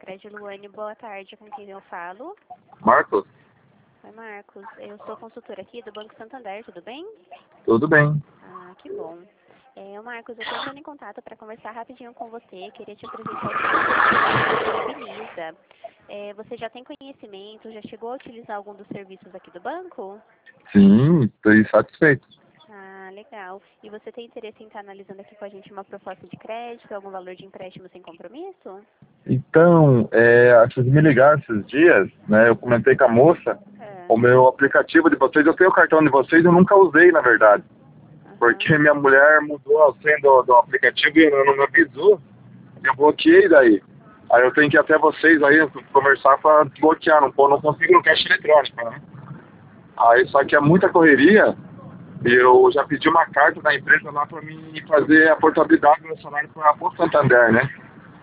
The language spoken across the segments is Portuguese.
Crédito Luane, boa tarde, com quem eu falo? Marcos? Oi, Marcos, eu sou consultora aqui do Banco Santander, tudo bem? Tudo bem. Ah, que bom. Marcos, eu estou entrando em contato para conversar rapidinho com você, queria te apresentar os serviços que a gente disponibiliza. Você já tem conhecimento, já chegou a utilizar algum dos serviços aqui do banco? Sim, estou satisfeito. Ah, legal. E você tem interesse em estar analisando aqui com a gente uma proposta de crédito, algum valor de empréstimo sem compromisso? Então, acho que me ligaram esses dias, né? Eu comentei com a moça, o meu aplicativo de vocês, eu tenho o cartão de vocês, eu nunca usei, na verdade. Porque minha mulher mudou a senha do aplicativo e não me avisou. Eu bloqueei daí. Aí eu tenho que ir até vocês aí conversar para desbloquear, não consigo no caixa eletrônico, né? Aí só que é muita correria. Eu já pedi uma carta da empresa lá para mim fazer a portabilidade do meu salário para o Santander, né?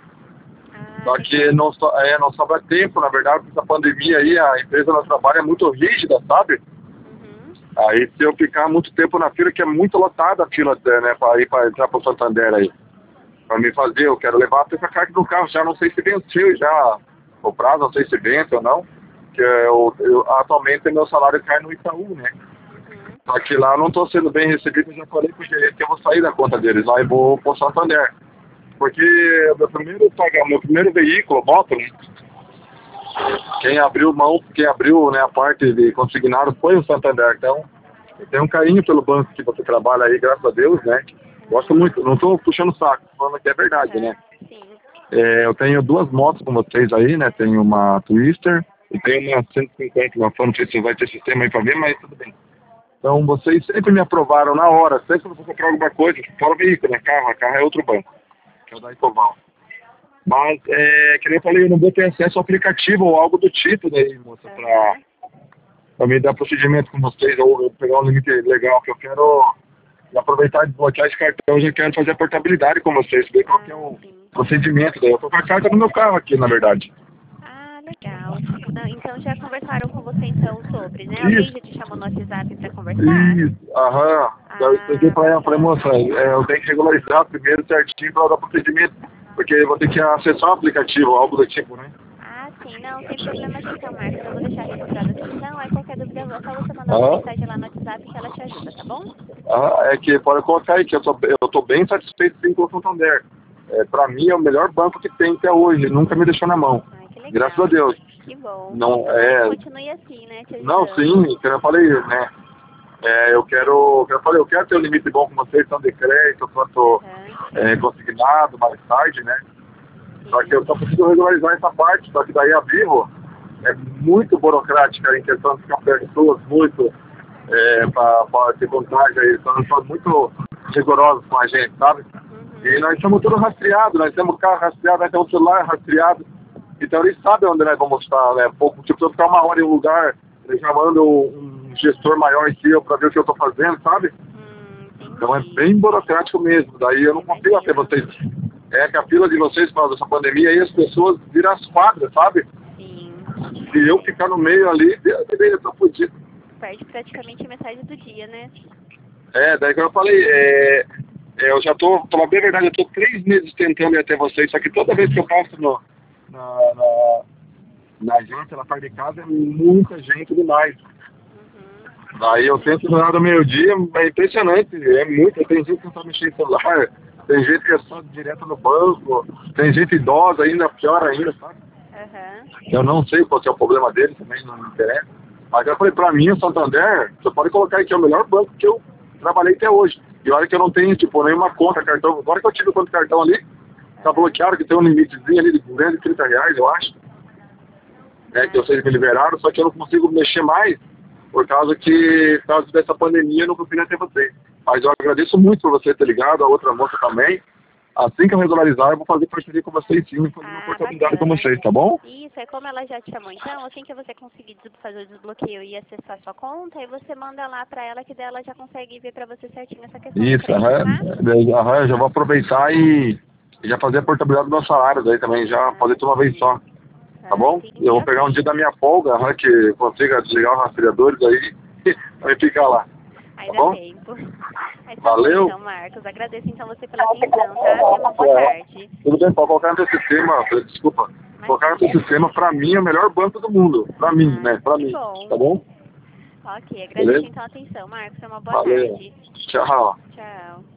Só que não sobra tempo, na verdade, com essa pandemia aí, a empresa no trabalho é muito rígida, sabe? Aí se eu ficar muito tempo na fila, que é muito lotada a fila, né, para ir para entrar para o Santander aí. Para me fazer, eu quero levar até essa carta do carro, já não sei se venceu já o prazo, não sei se vence ou não. Que atualmente meu salário cai no Itaú, né? Só que lá eu não estou sendo bem recebido, eu já falei pro gerente que eu vou sair da conta deles lá e vou pro Santander. Porque meu primeiro veículo, moto, né? Quem abriu né, a parte de consignado foi o Santander. Então, eu tenho um carinho pelo banco que você trabalha aí, graças a Deus, né? Gosto muito, não estou puxando saco, falando que é verdade, né? Eu tenho duas motos com vocês aí, né? Tenho uma Twister e tenho uma 150, uma Fama, não sei se vai ter sistema aí para ver, mas tudo bem. Então, vocês sempre me aprovaram na hora, sempre que eu vou comprar alguma coisa, fora o veículo, né? Carro é outro banco, que é o da Ecoval. Mas, que nem eu falei, eu não vou ter acesso ao aplicativo ou algo do tipo daí, moça, para me dar procedimento com vocês, ou eu pegar um limite legal, que eu quero aproveitar e desbloquear esse cartão, eu já quero fazer a portabilidade com vocês, ver qual que é o procedimento daí. Eu tô com a carta no meu carro aqui, na verdade. Ah, legal. Não, então já conversaram com você então sobre, né? Alguém já te chamou no WhatsApp para conversar? Isso, aham. Eu expliquei pra ela, falei, moça, eu tenho que regularizar primeiro certinho para dar procedimento, porque eu vou ter que acessar o aplicativo, algo do tipo, né? Ah, sim, não, sem problemas então, Marcos. Eu vou deixar registrado aqui então, aí qualquer dúvida é só você mandar uma mensagem lá no WhatsApp que ela te ajuda, tá bom? É que pode colocar aí que eu tô bem satisfeito sim com o Santander. Pra mim é o melhor banco que tem até hoje, nunca me deixou na mão. Ai, que legal. Graças a Deus. Que bom. Não, Continue assim, né? Te ajudando. Não, sim, que eu falei, né? Eu quero ter um limite bom com vocês, tanto de crédito quanto consignado mais tarde, né? Só que eu só preciso regularizar essa parte, só que daí a Vivo é muito burocrática em questão de ficar pessoas muito para ter contagem aí, são muito rigorosos com a gente, sabe? E nós somos tudo rastreados, nós temos carro rastreado, nós temos celular rastreado, então eles sabem onde nós vamos estar, né? Pouco, tipo, se eu ficar uma hora em um lugar, eles já mandam um gestor maior que eu para ver o que eu estou fazendo, sabe? Então é bem burocrático mesmo, daí eu não consigo até vocês. Que a fila de vocês, por causa dessa pandemia, aí as pessoas viram as quadras, sabe? Sim. Se eu ficar no meio ali, eu tô fudido. Perde praticamente a metade do dia, né? Daí que eu falei, eu já tô, pra bem verdade, eu tô 3 meses tentando ir até vocês, só que toda vez que eu passo na agência, na parte de casa, é muita gente demais. Daí eu tento no do meio-dia, é impressionante, tem gente que não tá mexendo no celular, tem gente que é só direto no banco, tem gente idosa ainda, pior ainda, sabe? Eu não sei qual é o problema dele também, não me interessa. Mas eu falei, pra mim, o Santander, você pode colocar aí que é o melhor banco que eu trabalhei até hoje. E olha que eu não tenho, tipo, nenhuma conta, cartão. Agora que eu tive conta de cartão ali, tá bloqueado, que tem um limitezinho ali de R$230, eu acho. Que vocês me liberaram, só que eu não consigo mexer mais, por causa dessa pandemia, eu não consigo até vocês. Mas eu agradeço muito por você ter ligado, a outra moça também. Assim que eu regularizar, eu vou fazer parceria com vocês sim, fazer uma oportunidade com vocês, tá bom? Isso, como ela já te chamou então, assim que você conseguir fazer o desbloqueio e acessar sua conta, aí você manda lá pra ela, que dela já consegue ver pra você certinho essa questão. Isso, eu já vou aproveitar e já fazer a portabilidade dos meus salários aí também, já fazer tudo uma vez só, tá bom? Eu vou pegar um dia da minha folga, que consiga desligar os rastreadores aí, e ficar lá. Aí dá bom? tempo. Valeu. Então, Marcos, agradeço então você pela atenção, tá? Tenha uma boa tarde. Tudo bem, pode colocar no sistema, desculpa. Colocaram no sistema, pra mim, é o melhor banco do mundo. Pra mim, né? Pra mim. Bom. Tá bom? Ok, agradeço então a atenção, Marcos. Uma boa Valeu. tarde. Tchau. Tchau.